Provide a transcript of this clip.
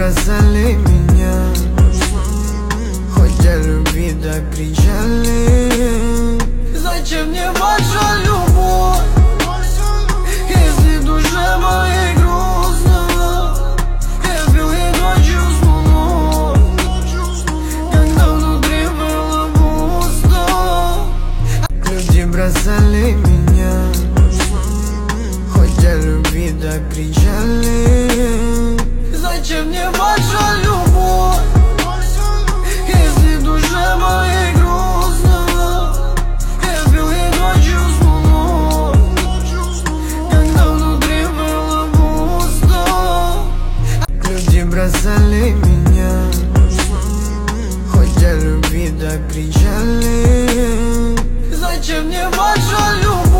бросали меня, хоть о любви так кричали. Зачем мне ваша любовь, если в душе моей грустно? Я пил и ночью с луной, когда внутри было пусто. Люди бросали меня, хоть о любви так кричали. Зачем мне ваша любовь, если в душе моей грустно? Я пил и ночью с луной, когда внутри было пусто. Люди бросали меня, хоть о любви так кричали. Зачем мне ваша любовь?